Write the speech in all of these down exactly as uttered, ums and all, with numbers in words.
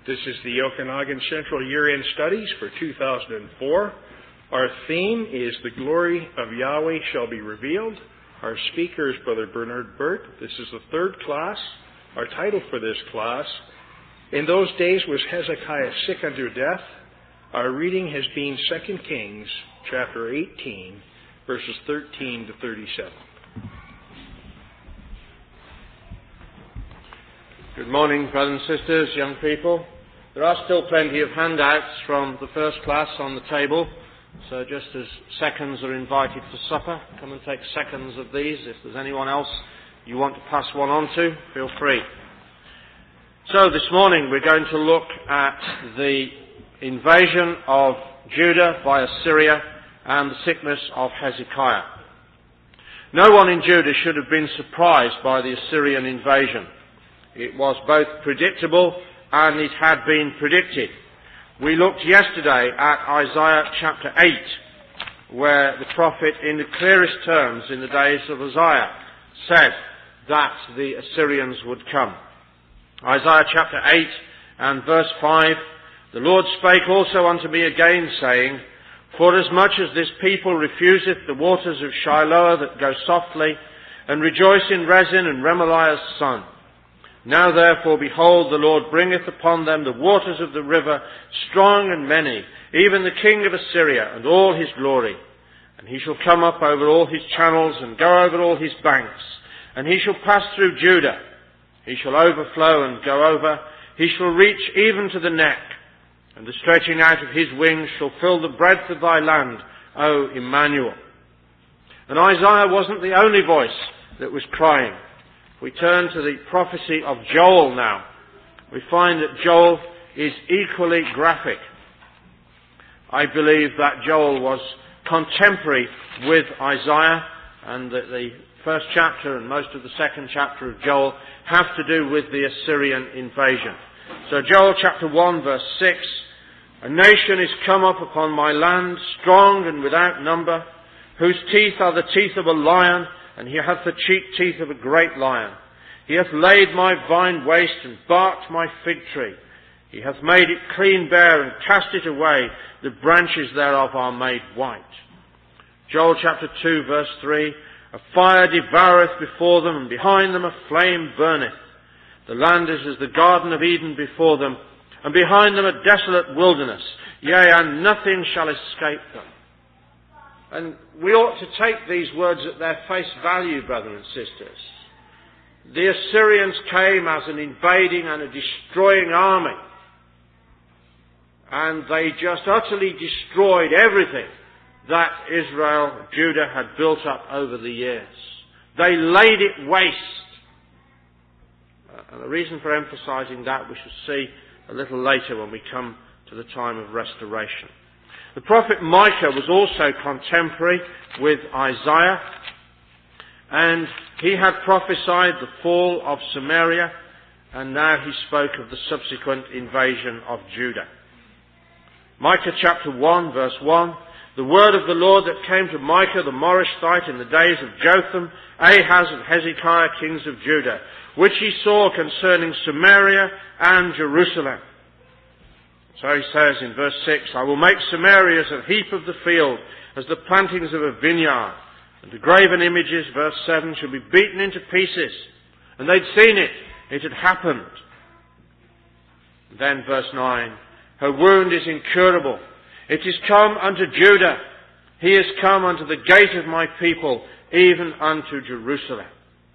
This is the Okanagan Central Year-End Studies for two thousand four. Our theme is The Glory of Yahweh Shall Be Revealed. Our speaker is Brother Bernard Burt. This is the third class. Our title for this class, In Those Days Was Hezekiah Sick Unto Death? Our reading has been Second Kings chapter eighteen, verses thirteen to thirty-seven. Good morning, brothers and sisters, young people. There are still plenty of handouts from the first class on the table, so just as seconds are invited for supper, come and take seconds of these. If there's anyone else you want to pass one on to, feel free. So this morning we're going to look at the invasion of Judah by Assyria and the sickness of Hezekiah. No one in Judah should have been surprised by the Assyrian invasion. It was both predictable and it had been predicted. We looked yesterday at Isaiah chapter eight, where the prophet in the clearest terms in the days of Uzziah said that the Assyrians would come. Isaiah chapter eight and verse five, The Lord spake also unto me again, saying, Forasmuch as this people refuseth the waters of Shiloah that go softly, and rejoice in Rezin and Remaliah's son. Now therefore, behold, the Lord bringeth upon them the waters of the river, strong and many, even the king of Assyria, and all his glory. And he shall come up over all his channels, and go over all his banks. And he shall pass through Judah. He shall overflow and go over. He shall reach even to the neck. And the stretching out of his wings shall fill the breadth of thy land, O Emmanuel. And Isaiah wasn't the only voice that was crying. We turn to the prophecy of Joel now. We find that Joel is equally graphic. I believe that Joel was contemporary with Isaiah, and that the first chapter and most of the second chapter of Joel have to do with the Assyrian invasion. So Joel chapter one verse six, A nation is come up upon my land, strong and without number, whose teeth are the teeth of a lion, and he hath the cheek teeth of a great lion. He hath laid my vine waste and barked my fig tree. He hath made it clean bare and cast it away. The branches thereof are made white. Joel chapter two verse three, A fire devoureth before them, and behind them a flame burneth. The land is as the garden of Eden before them, and behind them a desolate wilderness. Yea, and nothing shall escape them. And we ought to take these words at their face value, brothers and sisters. The Assyrians came as an invading and a destroying army. And they just utterly destroyed everything that Israel, Judah had built up over the years. They laid it waste. And the reason for emphasizing that we shall see a little later when we come to the time of restoration. The prophet Micah was also contemporary with Isaiah, and he had prophesied the fall of Samaria, and now he spoke of the subsequent invasion of Judah. Micah chapter one verse one, The word of the Lord that came to Micah the Morishthite in the days of Jotham, Ahaz and Hezekiah kings of Judah, which he saw concerning Samaria and Jerusalem. So he says in verse six, I will make Samaria as a heap of the field, as the plantings of a vineyard. And the graven images, verse seven, shall be beaten into pieces. And they'd seen it. It had happened. And then verse nine, Her wound is incurable. It is come unto Judah. He is come unto the gate of my people, even unto Jerusalem.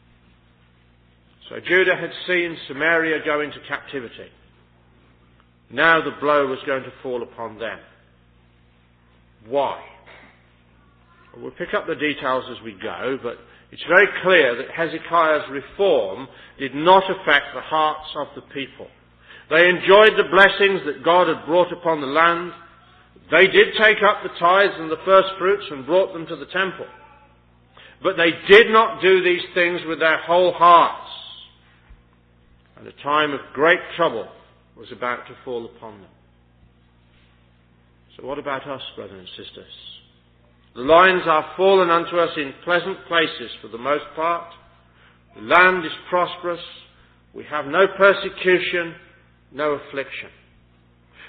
So Judah had seen Samaria go into captivity. Now the blow was going to fall upon them. Why? Well, we'll pick up the details as we go, but it's very clear that Hezekiah's reform did not affect the hearts of the people. They enjoyed the blessings that God had brought upon the land. They did take up the tithes and the first fruits and brought them to the temple. But they did not do these things with their whole hearts. And a time of great trouble was about to fall upon them. So what about us, brothers and sisters? The lines are fallen unto us in pleasant places for the most part. The land is prosperous. We have no persecution, no affliction.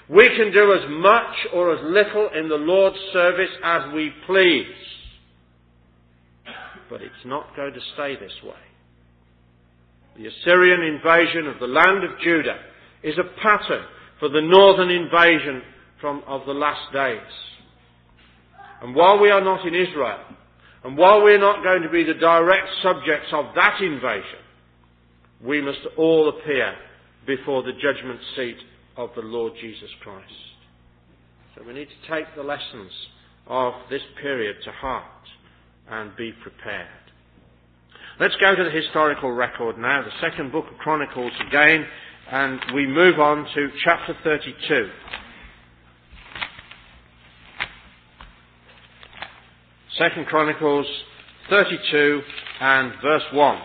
We can do as much or as little in the Lord's service as we please. But it's not going to stay this way. The Assyrian invasion of the land of Judah is a pattern for the northern invasion from, of the last days. And while we are not in Israel, and while we're not going to be the direct subjects of that invasion, we must all appear before the judgment seat of the Lord Jesus Christ. So we need to take the lessons of this period to heart and be prepared. Let's go to the historical record now, the second book of Chronicles again, and we move on to chapter thirty-two. Second Chronicles thirty-two and verse one.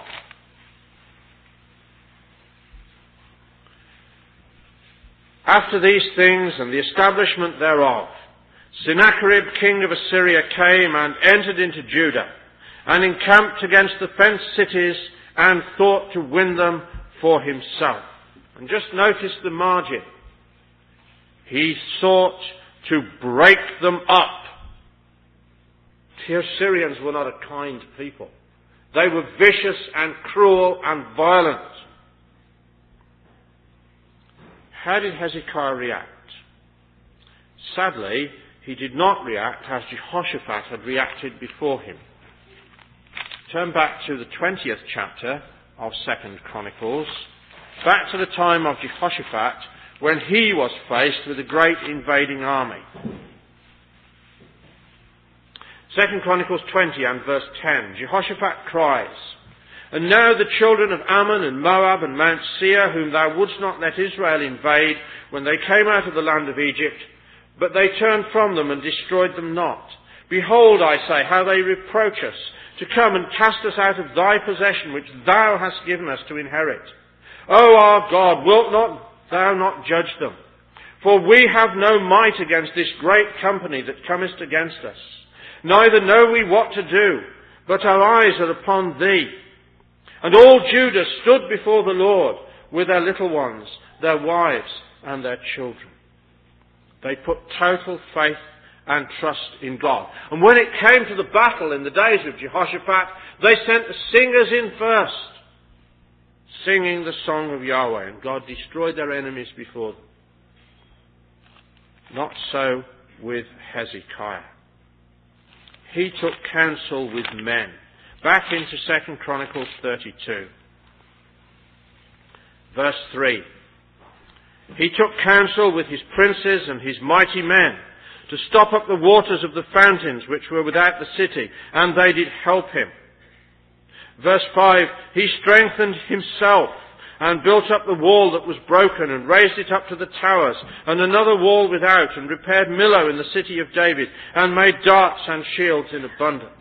After these things and the establishment thereof, Sennacherib king of Assyria came and entered into Judah, and encamped against the fenced cities, and thought to win them for himself. And just notice the margin. He sought to break them up. The Assyrians were not a kind people. They were vicious and cruel and violent. How did Hezekiah react? Sadly, he did not react as Jehoshaphat had reacted before him. Turn back to the twentieth chapter of Second Chronicles, back to the time of Jehoshaphat, when he was faced with a great invading army. Second Chronicles twenty and verse ten, Jehoshaphat cries, "And now the children of Ammon and Moab and Mount Seir, whom thou wouldst not let Israel invade when they came out of the land of Egypt, but they turned from them and destroyed them not. Behold, I say, how they reproach us, to come and cast us out of thy possession, which thou hast given us to inherit. O our God, wilt not thou not judge them? For we have no might against this great company that cometh against us. Neither know we what to do, but our eyes are upon thee." And all Judah stood before the Lord with their little ones, their wives, and their children. They put total faith and trust in God. And when it came to the battle in the days of Jehoshaphat, they sent the singers in first, singing the song of Yahweh, and God destroyed their enemies before them. Not so with Hezekiah. He took counsel with men. Back into Second Chronicles thirty-two. Verse three. He took counsel with his princes and his mighty men to stop up the waters of the fountains which were without the city, and they did help him. Verse five, he strengthened himself and built up the wall that was broken and raised it up to the towers, and another wall without, and repaired Millo in the city of David, and made darts and shields in abundance.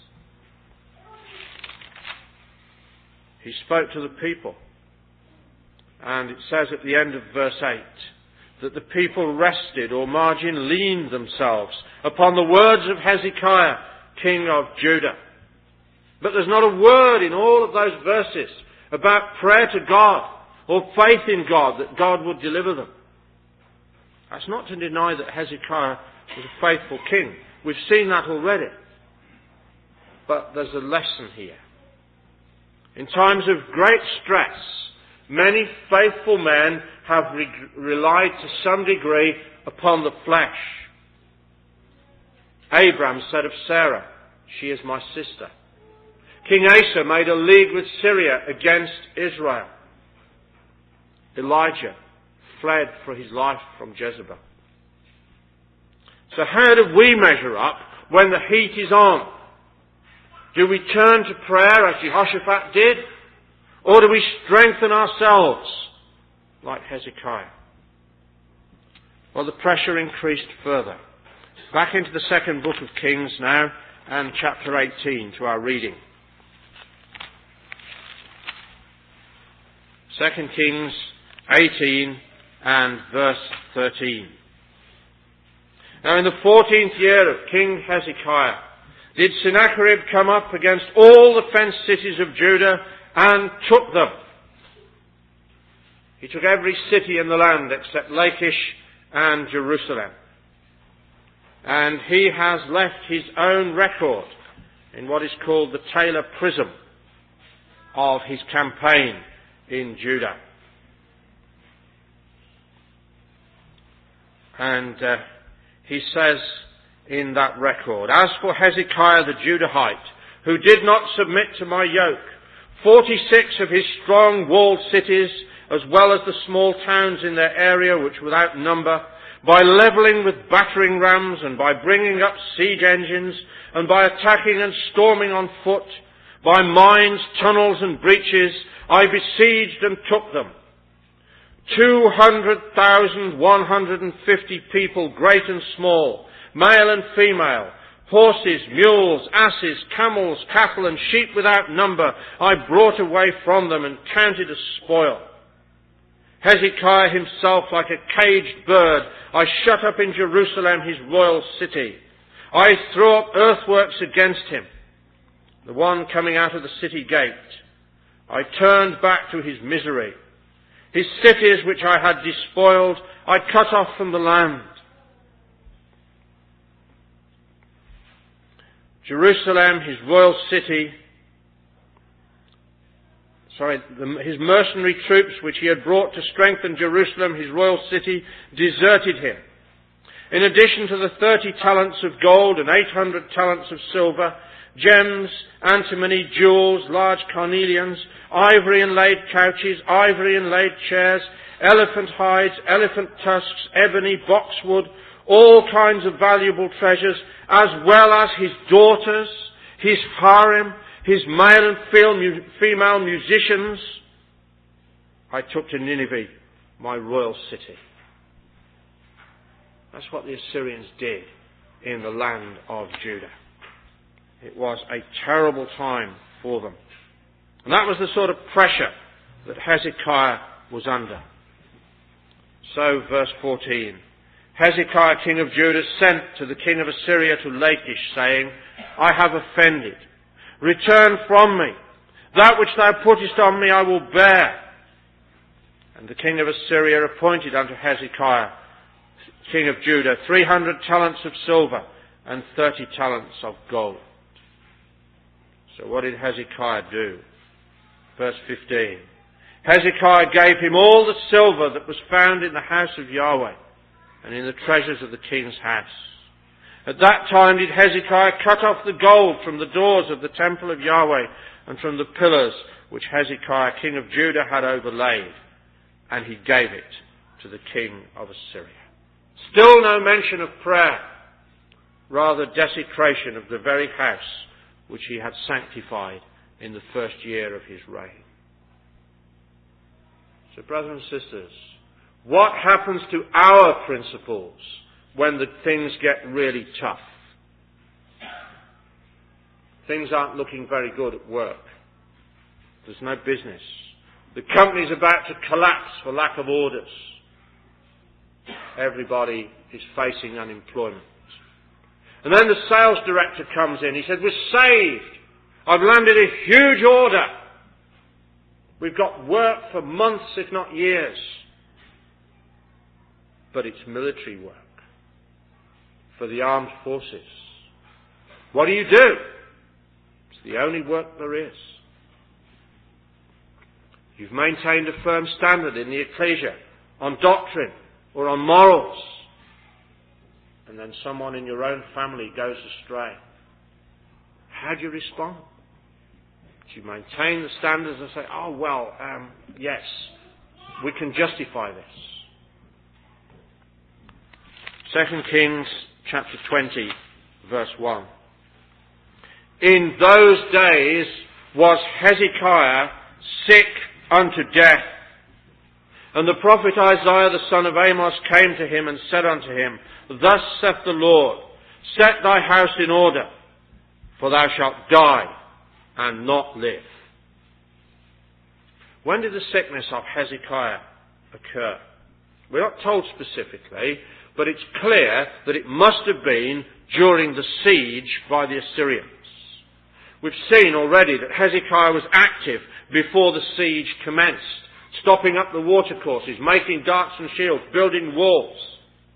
He spoke to the people, and it says at the end of verse eight, that the people rested, or margin leaned themselves upon the words of Hezekiah, king of Judah. But there's not a word in all of those verses about prayer to God or faith in God that God would deliver them. That's not to deny that Hezekiah was a faithful king. We've seen that already. But there's a lesson here. In times of great stress, many faithful men have re- relied to some degree upon the flesh. Abraham said of Sarah, "She is my sister." King Asa made a league with Syria against Israel. Elijah fled for his life from Jezebel. So how do we measure up when the heat is on? Do we turn to prayer as Jehoshaphat did? Or do we strengthen ourselves like Hezekiah? Well, the pressure increased further. Back into the second book of Kings now, and chapter eighteen to our reading. Second Kings eighteen and verse thirteen. Now in the fourteenth year of King Hezekiah, did Sennacherib come up against all the fenced cities of Judah and took them. He took every city in the land except Lachish and Jerusalem. And he has left his own record in what is called the Taylor Prism of his campaign in Judah. And uh, he says in that record, "As for Hezekiah the Judahite, who did not submit to my yoke, forty-six of his strong walled cities, as well as the small towns in their area, which without number, by levelling with battering rams, and by bringing up siege engines, and by attacking and storming on foot, by mines, tunnels and breaches, I besieged and took them. Two hundred thousand one hundred and fifty people, great and small, male and female, horses, mules, asses, camels, cattle and sheep without number, I brought away from them and counted as spoil. Hezekiah himself, like a caged bird, I shut up in Jerusalem, his royal city. I threw up earthworks against him, the one coming out of the city gate. I turned back to his misery. His cities, which I had despoiled, I cut off from the land. Jerusalem, his royal city, sorry, the, his mercenary troops, which he had brought to strengthen Jerusalem, his royal city, deserted him. In addition to the thirty talents of gold and eight hundred talents of silver, gems, antimony, jewels, large carnelians, ivory inlaid couches, ivory inlaid chairs, elephant hides, elephant tusks, ebony, boxwood, all kinds of valuable treasures, as well as his daughters, his harem, his male and female musicians, I took to Nineveh, my royal city." That's what the Assyrians did in the land of Judah. It was a terrible time for them. And that was the sort of pressure that Hezekiah was under. So, verse fourteen. Hezekiah, king of Judah, sent to the king of Assyria to Lachish, saying, "I have offended. Return from me. That which thou puttest on me I will bear." And the king of Assyria appointed unto Hezekiah, king of Judah, three hundred talents of silver and thirty talents of gold. So what did Hezekiah do? Verse fifteen. Hezekiah gave him all the silver that was found in the house of Yahweh and in the treasures of the king's house. At that time did Hezekiah cut off the gold from the doors of the temple of Yahweh and from the pillars which Hezekiah, king of Judah, had overlaid, and he gave it to the king of Assyria. Still no mention of prayer, rather desecration of the very house which he had sanctified in the first year of his reign. So, brothers and sisters, what happens to our principles when the things get really tough? Things aren't looking very good at work. There's no business. The company's about to collapse for lack of orders. Everybody is facing unemployment. And then the sales director comes in. He said, "We're saved. I've landed a huge order. We've got work for months, if not years." But it's military work for the armed forces. What do you do? It's the only work there is. You've maintained a firm standard in the ecclesia on doctrine or on morals, and then someone in your own family goes astray. How do you respond? Do you maintain the standards and say, "Oh, well, um, yes, we can justify this"? Second Kings chapter twenty, verse one. In those days was Hezekiah sick unto death. And the prophet Isaiah the son of Amos came to him and said unto him, "Thus saith the Lord, set thy house in order, for thou shalt die and not live." When did the sickness of Hezekiah occur? We're not told specifically, but it's clear that it must have been during the siege by the Assyrians. We've seen already that Hezekiah was active before the siege commenced, stopping up the watercourses, making darts and shields, building walls.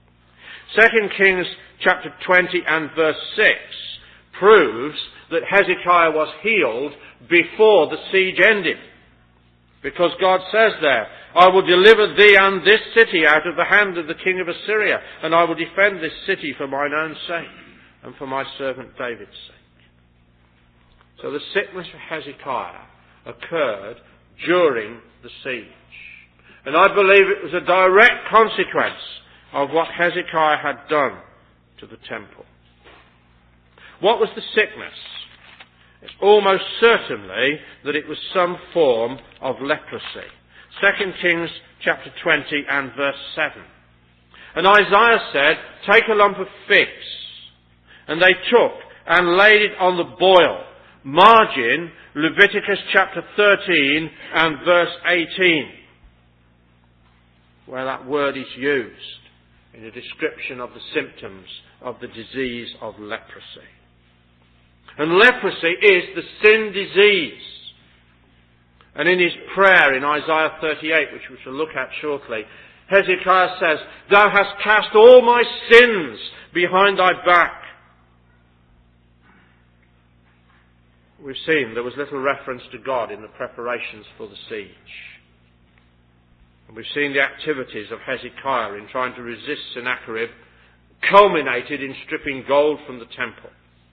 Second Kings chapter twenty and verse six proves that Hezekiah was healed before the siege ended. Because God says there, I will deliver thee and this city out of the hand of the king of Assyria, and I will defend this city for mine own sake and for my servant David's sake. So the sickness of Hezekiah occurred during the siege. And I believe it was a direct consequence of what Hezekiah had done to the temple. What was the sickness? It's almost certainly that it was some form of leprosy. Second Kings chapter twenty and verse seven. And Isaiah said, take a lump of figs. And they took and laid it on the boil. Margin, Leviticus chapter thirteen and verse eighteen. Where that word is used in a description of the symptoms of the disease of leprosy. And leprosy is the sin disease. And in his prayer in Isaiah thirty-eight, which we shall look at shortly, Hezekiah says, thou hast cast all my sins behind thy back. We've seen there was little reference to God in the preparations for the siege. And we've seen the activities of Hezekiah in trying to resist Sennacherib culminated in stripping gold from the temple.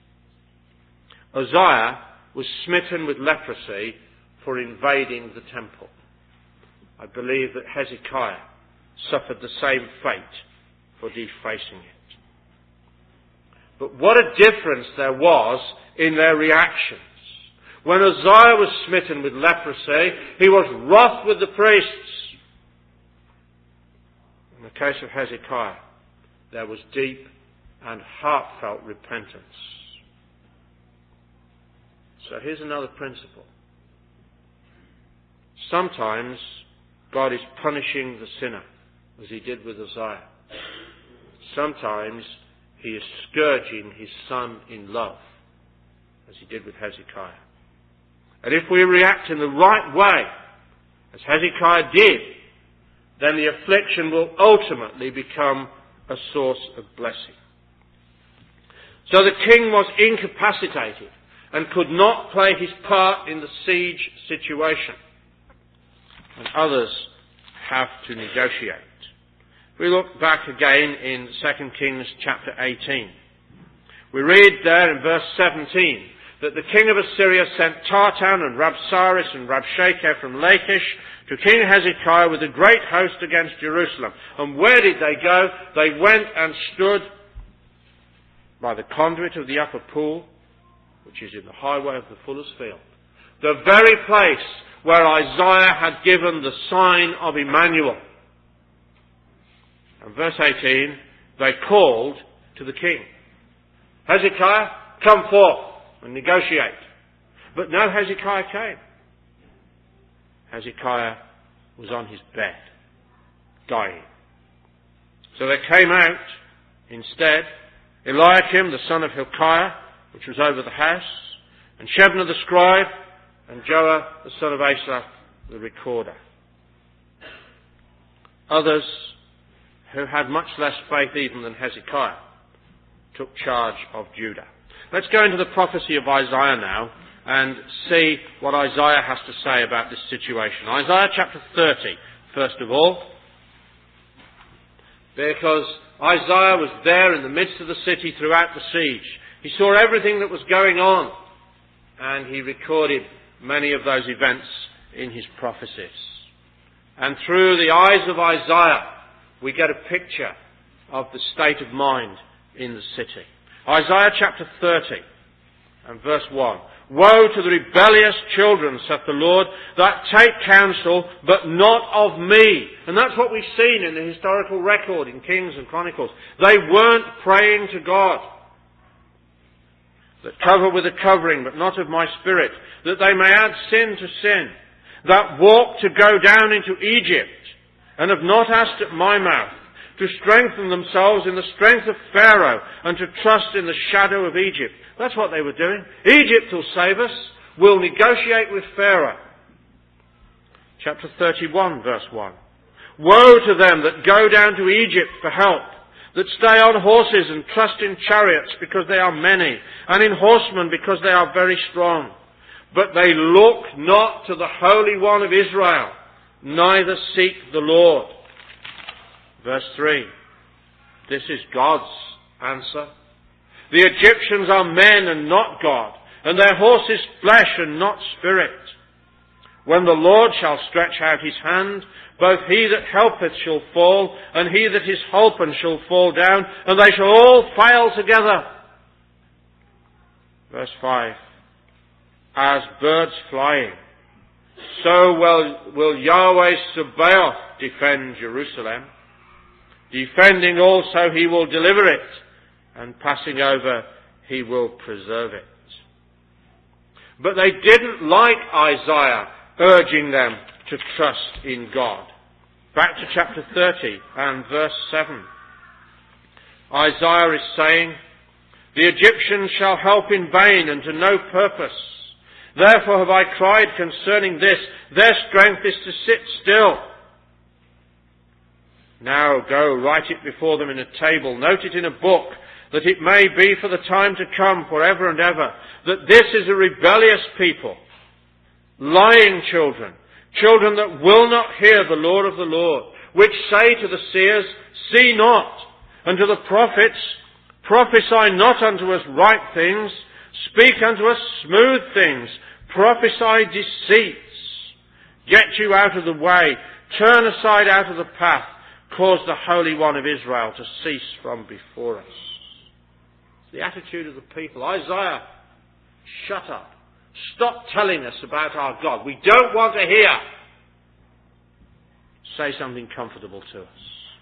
Uzziah was smitten with leprosy for invading the temple. I believe that Hezekiah suffered the same fate for defacing it. But what a difference there was in their reactions. When Uzziah was smitten with leprosy, he was wroth with the priests. In the case of Hezekiah, there was deep and heartfelt repentance. So here's another principle. Sometimes God is punishing the sinner, as he did with Uzziah. Sometimes he is scourging his son in love, as he did with Hezekiah. And if we react in the right way, as Hezekiah did, then the affliction will ultimately become a source of blessing. So the king was incapacitated and could not play his part in the siege situation. And others have to negotiate. We look back again in Second Kings chapter eighteen. We read there in verse seventeen that the king of Assyria sent Tartan and Rabsaris and Rabshakeh from Lachish to King Hezekiah with a great host against Jerusalem. And where did they go? They went and stood by the conduit of the upper pool, which is in the highway of the fuller's field, the very place where Isaiah had given the sign of Emmanuel. And verse eighteen, they called to the king, Hezekiah, come forth and negotiate. But no Hezekiah came. Hezekiah was on his bed, dying. So there came out, instead, Eliakim, the son of Hilkiah, which was over the house, and Shebna the scribe, and Joah, the son of Asaph, the recorder. Others, who had much less faith even than Hezekiah, took charge of Judah. Let's go into the prophecy of Isaiah now and see what Isaiah has to say about this situation. Isaiah chapter thirty, first of all, because Isaiah was there in the midst of the city throughout the siege. He saw everything that was going on, and he recorded many of those events in his prophecies. And through the eyes of Isaiah, we get a picture of the state of mind in the city. Isaiah chapter thirty and verse one. Woe to the rebellious children, saith the Lord, that take counsel, but not of me. And that's what we've seen in the historical record in Kings and Chronicles. They weren't praying to God. That cover with a covering, but not of my spirit, that they may add sin to sin. That walk to go down into Egypt, and have not asked at my mouth, to strengthen themselves in the strength of Pharaoh, and to trust in the shadow of Egypt. That's what they were doing. Egypt will save us. We'll negotiate with Pharaoh. Chapter thirty-one, verse one. Woe to them that go down to Egypt for help, that stay on horses and trust in chariots because they are many, and in horsemen because they are very strong. But they look not to the Holy One of Israel, neither seek the Lord. Verse three. This is God's answer. The Egyptians are men and not God, and their horse is flesh and not spirit. When the Lord shall stretch out his hand, both he that helpeth shall fall, and he that is holpen shall fall down, and they shall all fail together. Verse five. As birds flying, so will, will Yahweh Sabaoth defend Jerusalem. Defending also he will deliver it, and passing over he will preserve it. But they didn't like Isaiah urging them to trust in God. Back to chapter thirty and verse seven. Isaiah is saying, the Egyptians shall help in vain and to no purpose. Therefore have I cried concerning this, their strength is to sit still. Now go, write it before them in a table, note it in a book, that it may be for the time to come, for ever and ever, that this is a rebellious people, lying children, children that will not hear the law of the Lord, which say to the seers, see not, and to the prophets, prophesy not unto us right things, speak unto us smooth things, prophesy deceits. Get you out of the way, turn aside out of the path, cause the Holy One of Israel to cease from before us. It's the attitude of the people. Isaiah, shut up. Stop telling us about our God. We don't want to hear. Say something comfortable to us.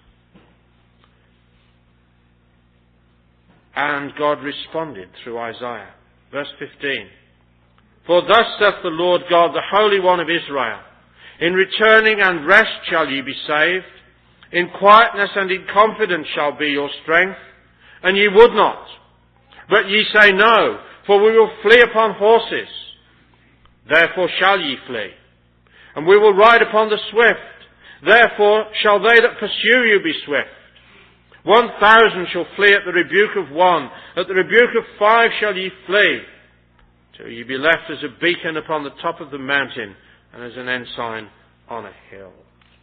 And God responded through Isaiah. Verse fifteen. For thus saith the Lord God, the Holy One of Israel, in returning and rest shall ye be saved, in quietness and in confidence shall be your strength, and ye would not. But ye say, no, for we will flee upon horses. Therefore shall ye flee. And we will ride upon the swift. Therefore shall they that pursue you be swift. One thousand shall flee at the rebuke of one. At the rebuke of five shall ye flee. Till ye be left as a beacon upon the top of the mountain, and as an ensign on a hill.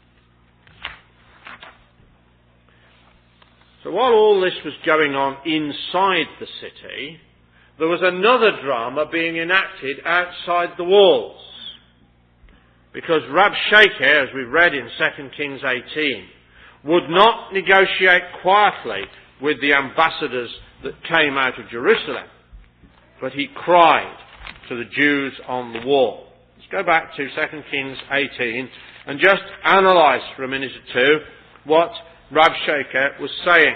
So while all this was going on inside the city, there was another drama being enacted outside the walls. Because Rabshakeh, as we read in Second Kings eighteen, would not negotiate quietly with the ambassadors that came out of Jerusalem, but he cried to the Jews on the wall. Let's go back to Second Kings eighteen and just analyse for a minute or two what Rabshakeh was saying.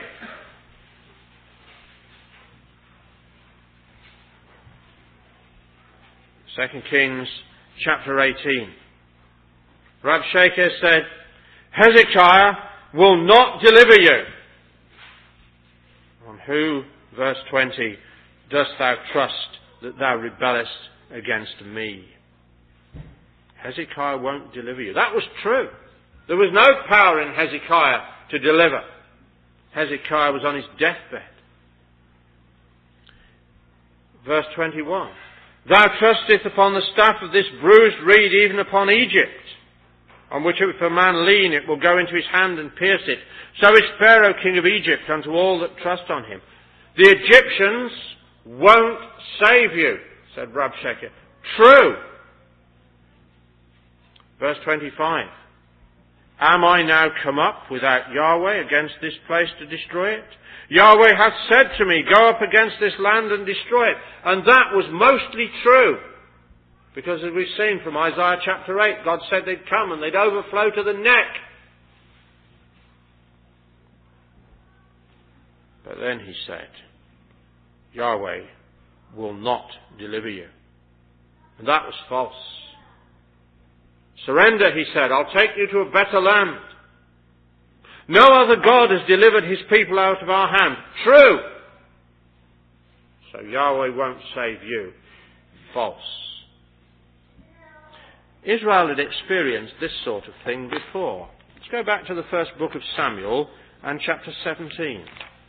Second Kings chapter eighteen. Rabshakeh said, Hezekiah will not deliver you. On who, verse twenty, dost thou trust that thou rebellest against me? Hezekiah won't deliver you. That was true. There was no power in Hezekiah to deliver. Hezekiah was on his deathbed. Verse twenty-one. Thou trustest upon the staff of this bruised reed, even upon Egypt, on which if a man lean, it will go into his hand and pierce it. So is Pharaoh king of Egypt unto all that trust on him. The Egyptians won't save you, said Rabshakeh. True. Verse twenty-five. Am I now come up without Yahweh against this place to destroy it? Yahweh hath said to me, go up against this land and destroy it. And that was mostly true. Because as we've seen from Isaiah chapter eight, God said they'd come and they'd overflow to the neck. But then he said, Yahweh will not deliver you. And that was false. Surrender, he said, I'll take you to a better land. No other God has delivered his people out of our hand. True. So Yahweh won't save you. False. Israel had experienced this sort of thing before. Let's go back to the first book of Samuel and chapter seventeen.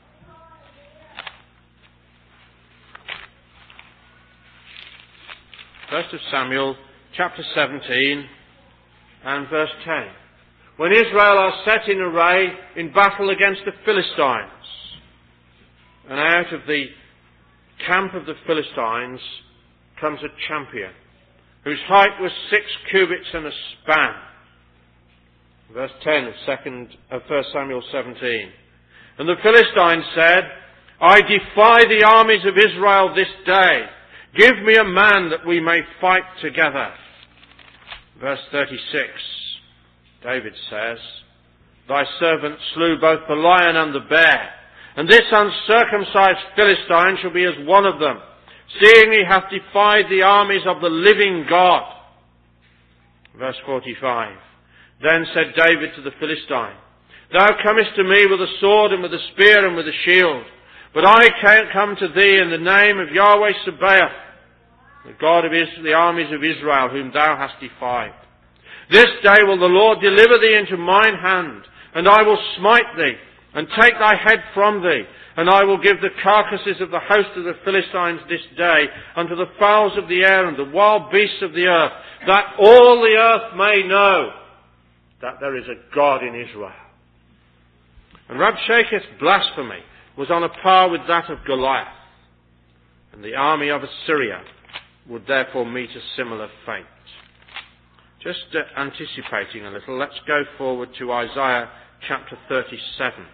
First of Samuel, chapter seventeen, and verse ten. When Israel are set in array in battle against the Philistines, and out of the camp of the Philistines comes a champion, whose height was six cubits and a span. Verse ten of second of First Samuel seventeen. And the Philistines said, I defy the armies of Israel this day. Give me a man that we may fight together. Verse thirty-six. David says, Thy servant slew both the lion and the bear, and this uncircumcised Philistine shall be as one of them, seeing he hath defied the armies of the living God. Verse forty-five. Then said David to the Philistine, Thou comest to me with a sword and with a spear and with a shield, but I can't come to thee in the name of Yahweh Sabaoth, the God of Israel, the armies of Israel, whom thou hast defied. This day will the Lord deliver thee into mine hand, and I will smite thee, and take thy head from thee, and I will give the carcasses of the host of the Philistines this day unto the fowls of the air and the wild beasts of the earth, that all the earth may know that there is a God in Israel. And Rabshakeh's blasphemy was on a par with that of Goliath, and the army of Assyria would therefore meet a similar fate. Just uh, anticipating a little, let's go forward to Isaiah chapter thirty-seven.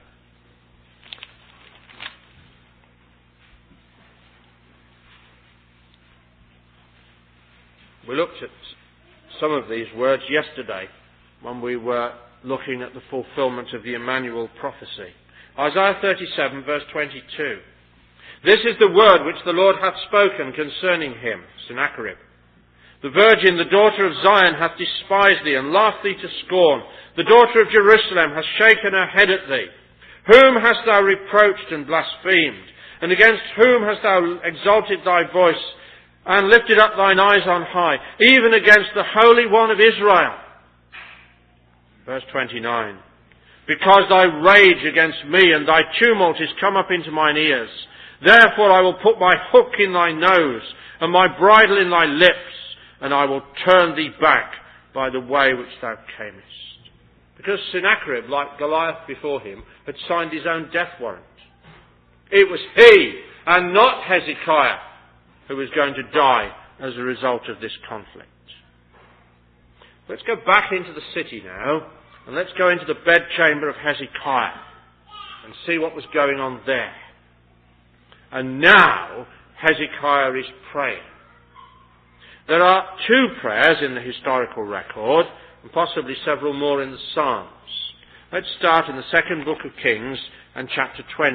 We looked at some of these words yesterday when we were looking at the fulfillment of the Emmanuel prophecy. Isaiah thirty-seven, verse twenty-two. This is the word which the Lord hath spoken concerning him, Sennacherib. The virgin, the daughter of Zion, hath despised thee, and laughed thee to scorn. The daughter of Jerusalem hath shaken her head at thee. Whom hast thou reproached and blasphemed? And against whom hast thou exalted thy voice, and lifted up thine eyes on high, even against the Holy One of Israel? Verse twenty-nine. Because thy rage against me and thy tumult is come up into mine ears, therefore I will put my hook in thy nose, and my bridle in thy lips, and I will turn thee back by the way which thou camest. Because Sennacherib, like Goliath before him, had signed his own death warrant. It was he, and not Hezekiah, who was going to die as a result of this conflict. Let's go back into the city now, and let's go into the bedchamber of Hezekiah and see what was going on there. And now Hezekiah is praying. There are two prayers in the historical record, and possibly several more in the Psalms. Let's start in the second book of Kings and chapter twenty.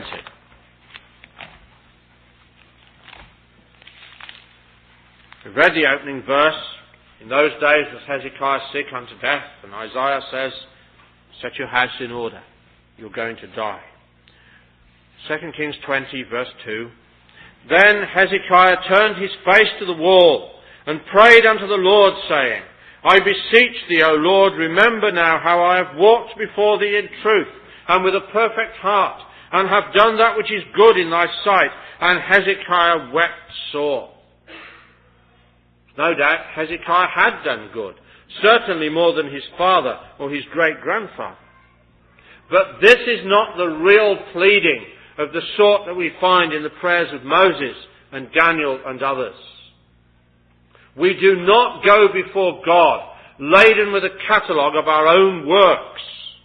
We've read the opening verse. In those days was Hezekiah sick unto death, and Isaiah says, set your house in order. You're going to die. Second Kings twenty, verse two. Then Hezekiah turned his face to the wall, and prayed unto the Lord, saying, I beseech thee, O Lord, remember now how I have walked before thee in truth, and with a perfect heart, and have done that which is good in thy sight. And Hezekiah wept sore. No doubt Hezekiah had done good, certainly more than his father or his great-grandfather. But this is not the real pleading of the sort that we find in the prayers of Moses and Daniel and others. We do not go before God laden with a catalogue of our own works.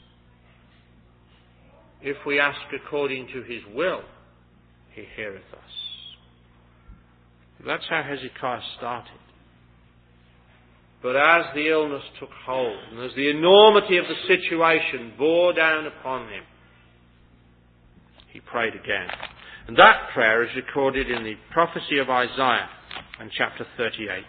If we ask according to his will, he heareth us. That's how Hezekiah started. But as the illness took hold, and as the enormity of the situation bore down upon him, he prayed again. And that prayer is recorded in the prophecy of Isaiah in chapter thirty-eight.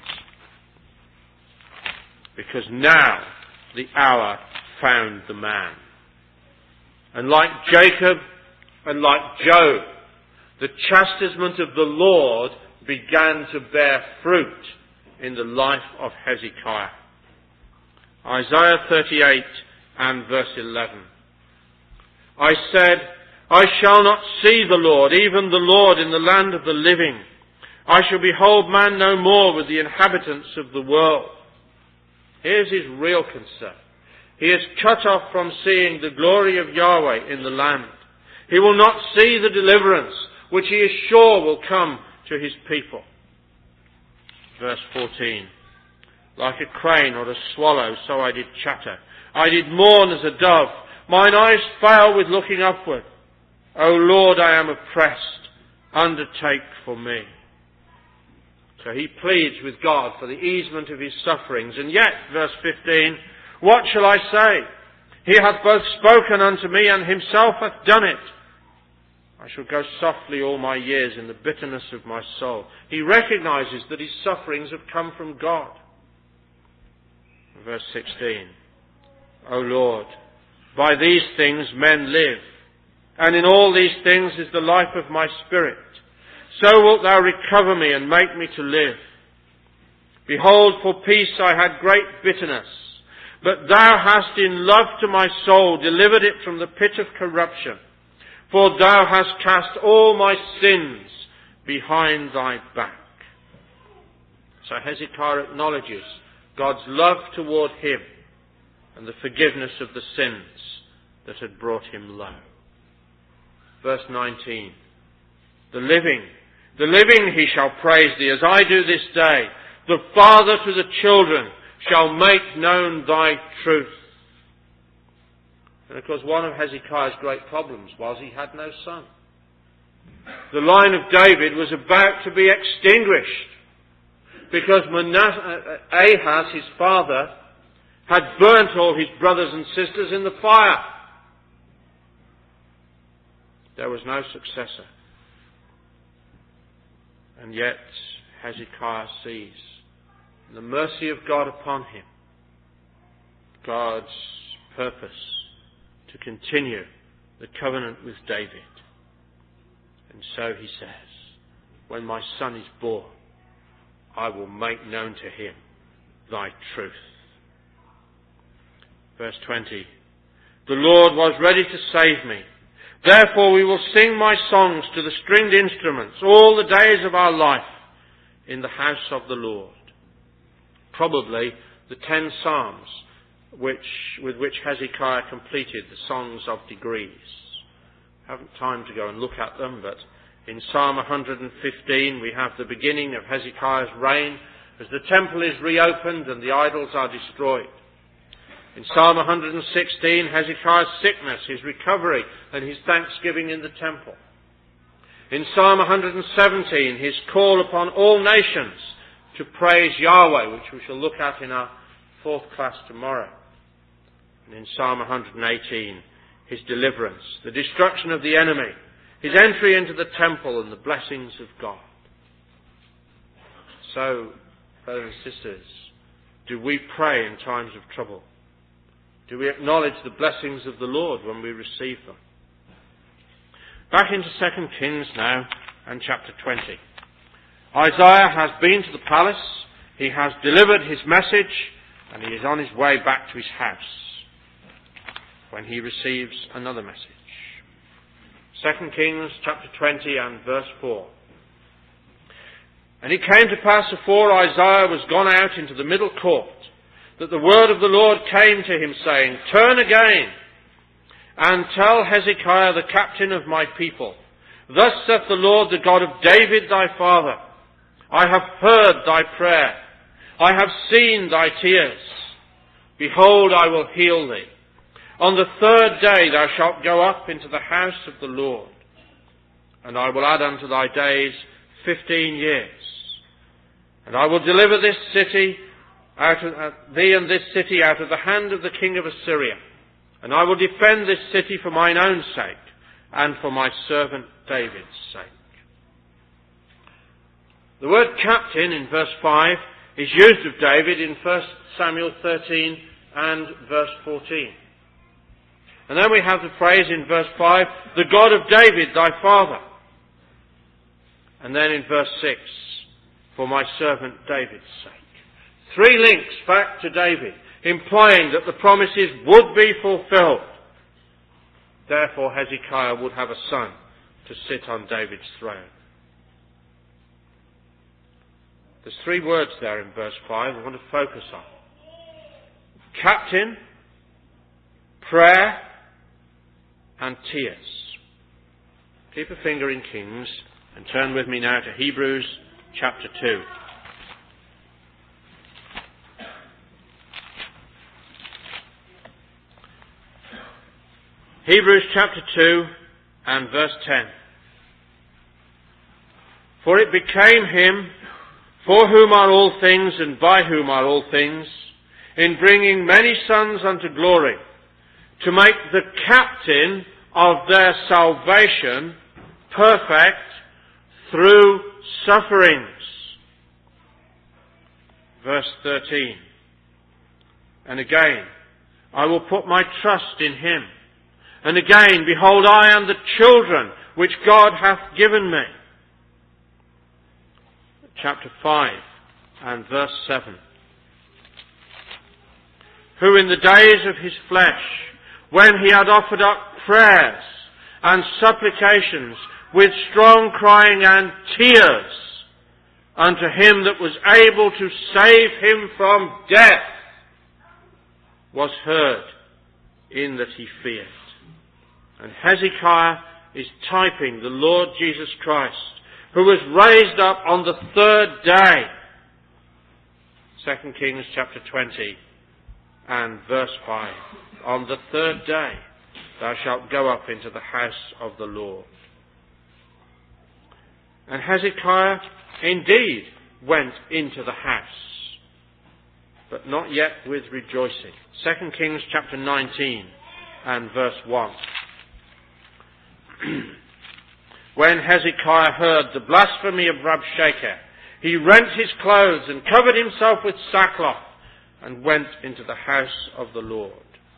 Because now the hour found the man. And like Jacob and like Job, the chastisement of the Lord began to bear fruit in the life of Hezekiah. Isaiah thirty-eight and verse eleven. I said, I shall not see the Lord, even the Lord in the land of the living. I shall behold man no more with the inhabitants of the world. Here's his real concern. He is cut off from seeing the glory of Yahweh in the land. He will not see the deliverance which he is sure will come to his people. Verse fourteen. Like a crane or a swallow, so I did chatter. I did mourn as a dove. Mine eyes fail with looking upward. O Lord, I am oppressed. Undertake for me. So he pleads with God for the easement of his sufferings. And yet, verse fifteen, what shall I say? He hath both spoken unto me, and himself hath done it. I shall go softly all my years in the bitterness of my soul. He recognizes that his sufferings have come from God. Verse sixteen, O Lord, by these things men live, and in all these things is the life of my spirit. So wilt thou recover me and make me to live. Behold, for peace I had great bitterness, but thou hast in love to my soul delivered it from the pit of corruption. For thou hast cast all my sins behind thy back. So Hezekiah acknowledges God's love toward him and the forgiveness of the sins that had brought him low. Verse nineteen. The living, the living he shall praise thee, as I do this day. The father to the children shall make known thy truth. And of course, one of Hezekiah's great problems was he had no son. The line of David was about to be extinguished because Ahaz, his father, had burnt all his brothers and sisters in the fire. There was no successor. And yet Hezekiah sees the mercy of God upon him, God's purpose to continue the covenant with David. And so he says, when my son is born, I will make known to him thy truth. Verse twenty. The Lord was ready to save me. Therefore we will sing my songs to the stringed instruments all the days of our life in the house of the Lord. Probably the ten psalms which, with which Hezekiah completed the songs of degrees. I haven't time to go and look at them, but in Psalm one hundred fifteen we have the beginning of Hezekiah's reign as the temple is reopened and the idols are destroyed. In Psalm one hundred sixteen, Hezekiah's sickness, his recovery, and his thanksgiving in the temple. In Psalm one hundred seventeen, his call upon all nations to praise Yahweh, which we shall look at in our fourth class tomorrow. And in Psalm one hundred eighteen, his deliverance, the destruction of the enemy, his entry into the temple, and the blessings of God. So, brothers and sisters, do we pray in times of trouble? Do we acknowledge the blessings of the Lord when we receive them? Back into Second Kings now, and chapter twenty. Isaiah has been to the palace, he has delivered his message, and he is on his way back to his house when he receives another message. Second Kings chapter twenty and verse four. And it came to pass afore Isaiah was gone out into the middle court, that the word of the Lord came to him, saying, Turn again, and tell Hezekiah the captain of my people, Thus saith the Lord, the God of David thy father, I have heard thy prayer, I have seen thy tears. Behold, I will heal thee. On the third day thou shalt go up into the house of the Lord, and I will add unto thy days fifteen years. And I will deliver this city out of uh, thee and this city out of the hand of the king of Assyria. And I will defend this city for mine own sake and for my servant David's sake. The word captain in verse five is used of David in First Samuel thirteen and verse fourteen. And then we have the phrase in verse five, the God of David thy father. And then in verse six, for my servant David's sake. Three links back to David, implying that the promises would be fulfilled. therefore Hezekiah would have a son to sit on David's throne. There's three words there in verse five I want to focus on. Captain, prayer, and tears. Keep a finger in Kings and turn with me now to Hebrews chapter two. Hebrews chapter two and verse ten. For it became him, for whom are all things and by whom are all things, in bringing many sons unto glory, to make the captain of their salvation perfect through sufferings. Verse thirteen. And again, I will put my trust in him. And again, behold, I am the children which God hath given me. Chapter five and verse seven. Who in the days of his flesh, when he had offered up prayers and supplications with strong crying and tears unto him that was able to save him from death, was heard in that he feared. And Hezekiah is typing the Lord Jesus Christ, who was raised up on the third day. Second Kings chapter twenty and verse five. On the third day thou shalt go up into the house of the Lord. And Hezekiah indeed went into the house, but not yet with rejoicing. Second Kings chapter nineteen and verse one. When Hezekiah heard the blasphemy of Rabshakeh, he rent his clothes and covered himself with sackcloth and went into the house of the Lord.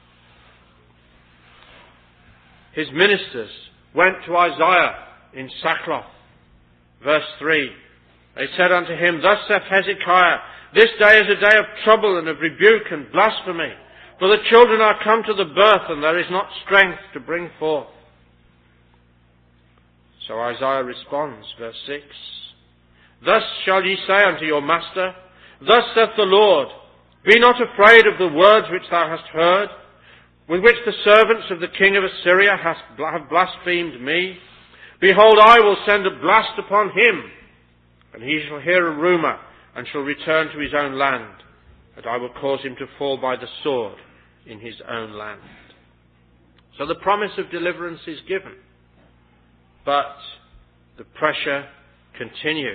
His ministers went to Isaiah in sackcloth. Verse three. They said unto him, Thus saith Hezekiah, This day is a day of trouble and of rebuke and blasphemy, for the children are come to the birth, and there is not strength to bring forth. So Isaiah responds, verse six. Thus shall ye say unto your master, Thus saith the Lord, Be not afraid of the words which thou hast heard, with which the servants of the king of Assyria have blasphemed me. Behold, I will send a blast upon him, and he shall hear a rumour, and shall return to his own land, and I will cause him to fall by the sword in his own land. So the promise of deliverance is given, but the pressure continues.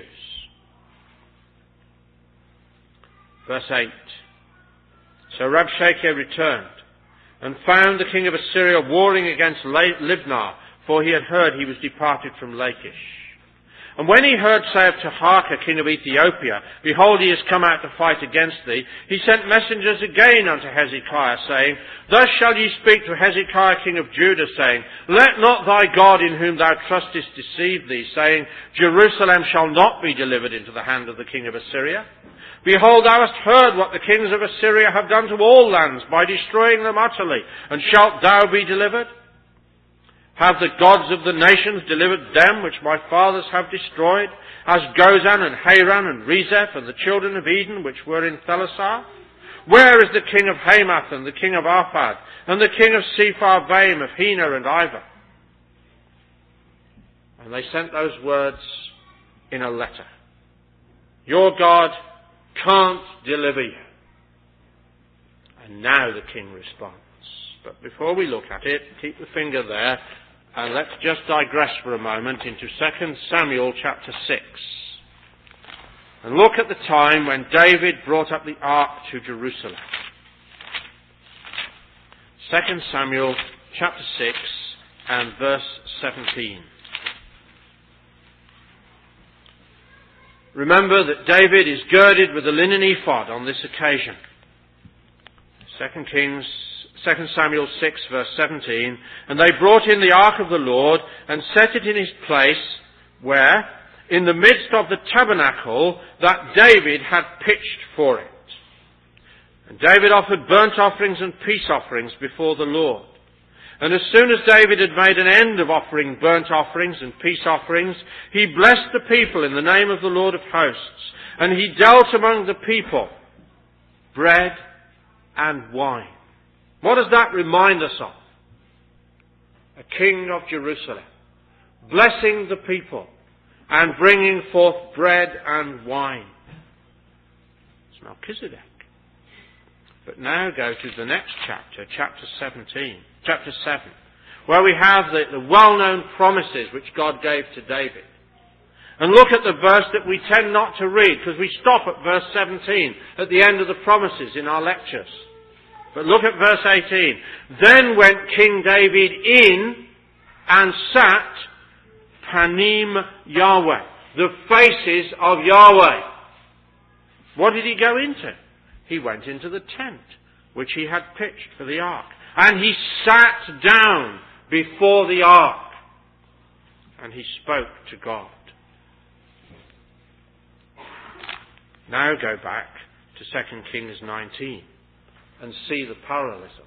Verse eight. So Rabshakeh returned, and found the king of Assyria warring against Libnah, for he had heard he was departed from Lachish. And when he heard say of Tirhakah, king of Ethiopia, Behold, he is come out to fight against thee, he sent messengers again unto Hezekiah, saying, Thus shall ye speak to Hezekiah, king of Judah, saying, Let not thy God in whom thou trustest deceive thee, saying, Jerusalem shall not be delivered into the hand of the king of Assyria. Behold, thou hast heard what the kings of Assyria have done to all lands, by destroying them utterly, and shalt thou be delivered? Have the gods of the nations delivered them which my fathers have destroyed, as Gozan and Haran and Rezeph and the children of Eden which were in Thelasar? Where is the king of Hamath and the king of Arphad and the king of Sepharvaim, of Hena and Ivah? And they sent those words in a letter. Your God can't deliver you. And now the king responds. But before we look at it, keep the finger there, and let's just digress for a moment into Second Samuel chapter six. And look at the time when David brought up the ark to Jerusalem. Second Samuel chapter six and verse seventeen. Remember that David is girded with a linen ephod on this occasion. Second Kings Second Samuel six verse seventeen, and they brought in the ark of the Lord and set it in his place where, in the midst of the tabernacle that David had pitched for it. And David offered burnt offerings and peace offerings before the Lord. And as soon as David had made an end of offering burnt offerings and peace offerings, he blessed the people in the name of the Lord of hosts. And he dealt among the people bread and wine. What does that remind us of? A king of Jerusalem, blessing the people and bringing forth bread and wine. It's Melchizedek. But now go to the next chapter, chapter seventeen, chapter seven, where we have the, the well-known promises which God gave to David. And look at the verse that we tend not to read, because we stop at verse seventeen, at the end of the promises in our lectures. But look at verse eighteen. Then went King David in and sat Panim Yahweh, the faces of Yahweh. What did he go into? He went into the tent which he had pitched for the ark. And he sat down before the ark. And he spoke to God. Now go back to Second Kings nineteen and see the parallelism.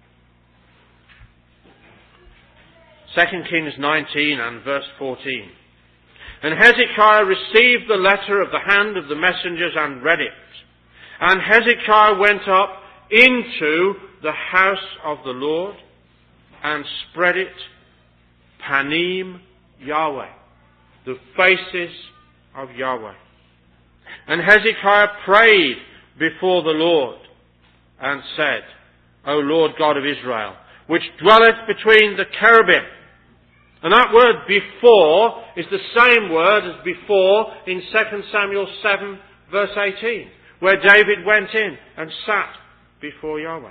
Second Kings nineteen and verse fourteen. And Hezekiah received the letter of the hand of the messengers and read it. And Hezekiah went up into the house of the Lord and spread it Panim Yahweh, the faces of Yahweh. And Hezekiah prayed before the Lord and said, O Lord God of Israel, which dwelleth between the cherubim. And that word before is the same word as before in Second Samuel seven verse eighteen, where David went in and sat before Yahweh.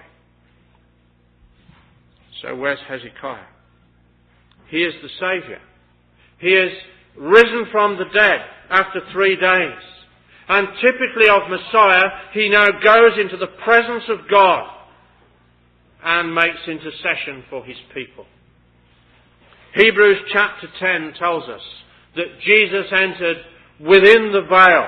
So where's Hezekiah? He is the Saviour. He is risen from the dead after three days. And typically of Messiah, he now goes into the presence of God and makes intercession for his people. Hebrews chapter ten tells us that Jesus entered within the veil.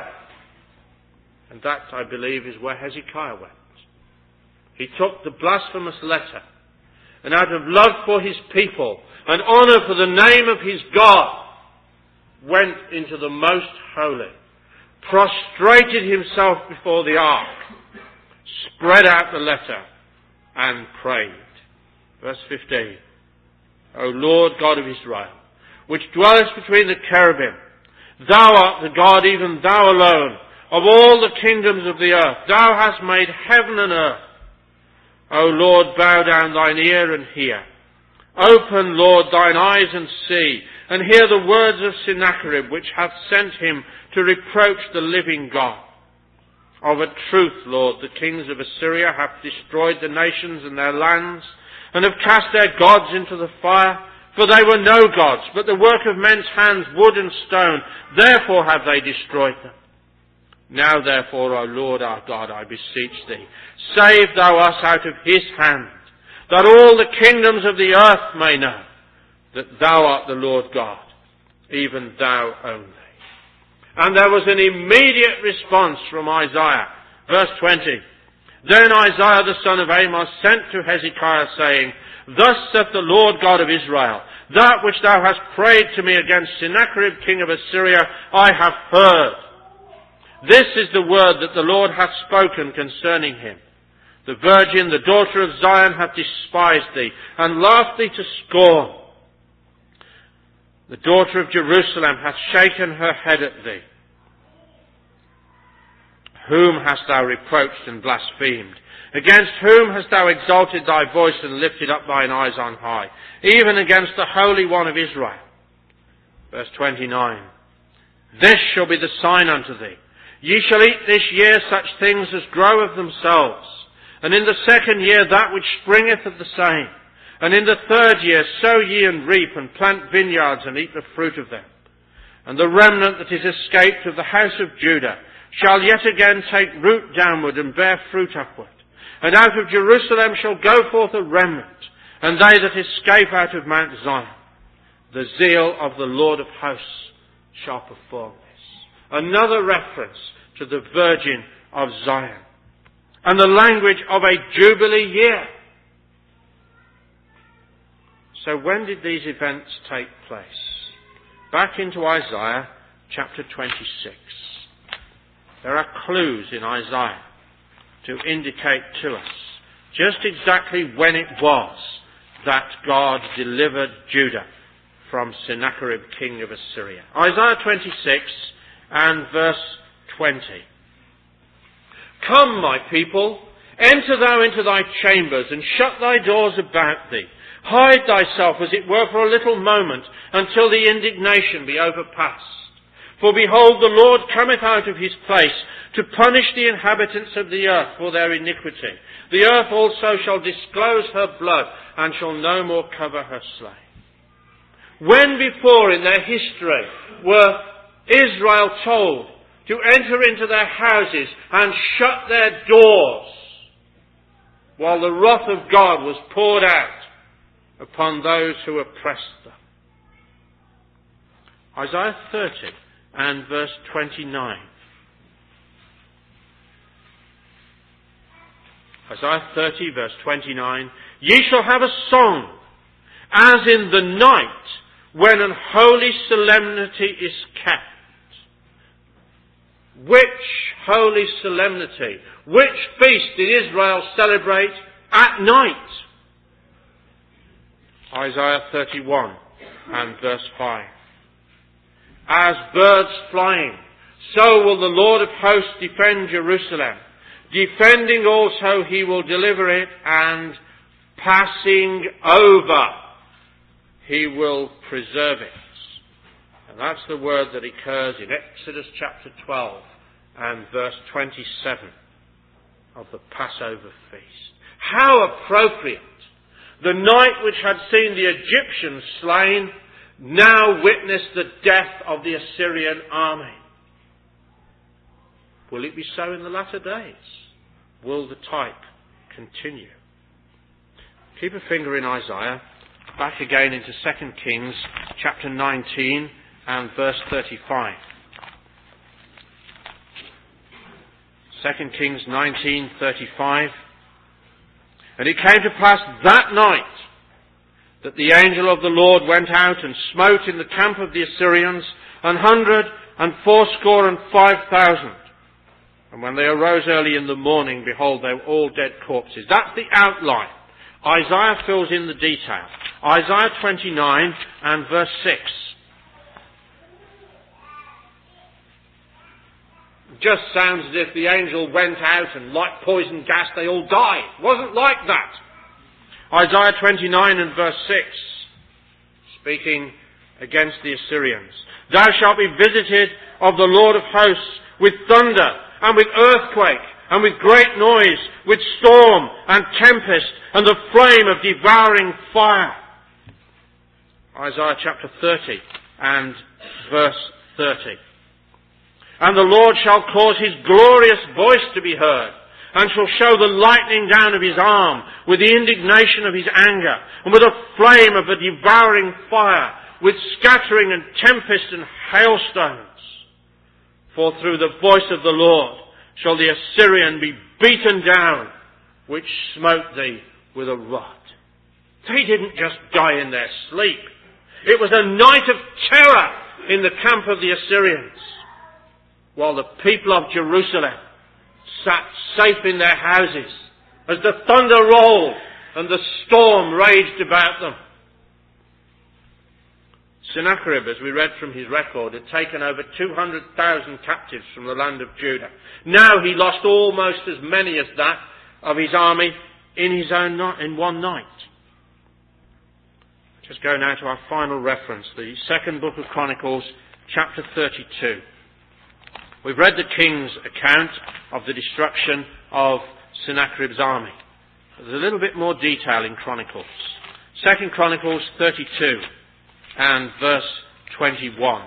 And that, I believe, is where Hezekiah went. He took the blasphemous letter and out of love for his people and honour for the name of his God, went into the most holy, prostrated himself before the ark, spread out the letter and prayed. Verse fifteen. O Lord God of Israel, which dwellest between the cherubim, thou art the God, even thou alone, of all the kingdoms of the earth. Thou hast made heaven and earth. O Lord, bow down thine ear and hear. Open, Lord, thine eyes and see, and hear the words of Sennacherib, which hath sent him to reproach the living God. Of a truth, Lord, the kings of Assyria have destroyed the nations and their lands, and have cast their gods into the fire, for they were no gods, but the work of men's hands, wood and stone. Therefore have they destroyed them. Now therefore, O Lord our God, I beseech thee, save thou us out of his hand, that all the kingdoms of the earth may know that thou art the Lord God, even thou only. And there was an immediate response from Isaiah. Verse twenty. Then Isaiah the son of Amos sent to Hezekiah, saying, Thus saith the Lord God of Israel, that which thou hast prayed to me against Sennacherib king of Assyria, I have heard. This is the word that the Lord hath spoken concerning him. The virgin, the daughter of Zion, hath despised thee, and laughed thee to scorn. The daughter of Jerusalem hath shaken her head at thee. Whom hast thou reproached and blasphemed? Against whom hast thou exalted thy voice and lifted up thine eyes on high? Even against the Holy One of Israel. Verse twenty-nine. This shall be the sign unto thee. Ye shall eat this year such things as grow of themselves. And in the second year that which springeth of the same. And in the third year sow ye and reap and plant vineyards and eat the fruit of them. And the remnant that is escaped of the house of Judah shall yet again take root downward and bear fruit upward. And out of Jerusalem shall go forth a remnant, and they that escape out of Mount Zion. The zeal of the Lord of hosts shall perform this. Another reference to the Virgin of Zion. And the language of a Jubilee year. So when did these events take place? Back into Isaiah chapter twenty-six. There are clues in Isaiah to indicate to us just exactly when it was that God delivered Judah from Sennacherib, king of Assyria. Isaiah twenty-six and verse twenty. Come, my people, enter thou into thy chambers, and shut thy doors about thee. Hide thyself, as it were, for a little moment, until the indignation be overpast. For behold, the Lord cometh out of his place to punish the inhabitants of the earth for their iniquity. The earth also shall disclose her blood, and shall no more cover her slain. When before in their history were Israel told to enter into their houses and shut their doors while the wrath of God was poured out upon those who oppressed them? Isaiah thirty and verse twenty-nine. Isaiah thirty verse twenty-nine. Ye shall have a song, as in the night when an holy solemnity is kept. Which holy solemnity, which feast did Israel celebrate at night? Isaiah thirty-one and verse five. As birds flying, so will the Lord of hosts defend Jerusalem. Defending also he will deliver it, and passing over he will preserve it. And that's the word that occurs in Exodus chapter twelve and verse twenty-seven of the Passover feast. How appropriate! The night which had seen the Egyptians slain now witnessed the death of the Assyrian army. Will it be so in the latter days? Will the type continue? Keep a finger in Isaiah. Back again into Second Kings chapter nineteen and verse thirty-five. Second Kings nineteen thirty-five. And it came to pass that night that the angel of the Lord went out and smote in the camp of the Assyrians an hundred and fourscore and five thousand. And when they arose early in the morning, behold, they were all dead corpses. That's the outline. Isaiah fills in the detail. Isaiah twenty-nine and verse six. It just sounds as if the angel went out and like poison gas they all died. It wasn't like that. Isaiah twenty-nine and verse six, speaking against the Assyrians. Thou shalt be visited of the Lord of hosts with thunder and with earthquake and with great noise, with storm and tempest and the flame of devouring fire. Isaiah chapter thirty and verse thirty. And the Lord shall cause his glorious voice to be heard, and shall show the lightning down of his arm, with the indignation of his anger, and with a flame of a devouring fire, with scattering and tempest and hailstones. For through the voice of the Lord shall the Assyrian be beaten down, which smote thee with a rod. They didn't just die in their sleep. It was a night of terror in the camp of the Assyrians, while the people of Jerusalem sat safe in their houses as the thunder rolled and the storm raged about them. Sennacherib, as we read from his record, had taken over two hundred thousand captives from the land of Judah. Now he lost almost as many as that of his army in his own night, in one night. Just go now to our final reference, the second book of Chronicles, chapter thirty-two. We've read the king's account of the destruction of Sennacherib's army. There's a little bit more detail in Chronicles. Second Chronicles thirty-two and verse twenty-one.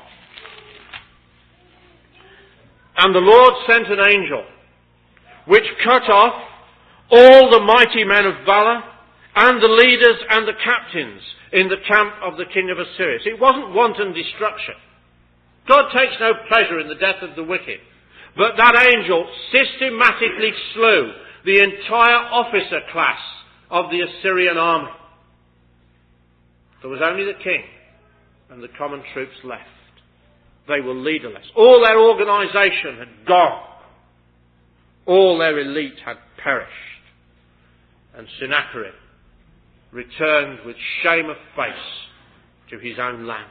And the Lord sent an angel, which cut off all the mighty men of valor, and the leaders and the captains in the camp of the king of Assyria. So it wasn't wanton destruction. God takes no pleasure in the death of the wicked. But that angel systematically slew the entire officer class of the Assyrian army. There was only the king, and the common troops left. They were leaderless. All their organisation had gone. All their elite had perished. And Sennacherib returned with shame of face to his own land.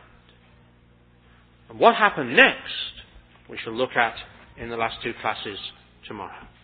And what happened next, we shall look at in the last two classes tomorrow.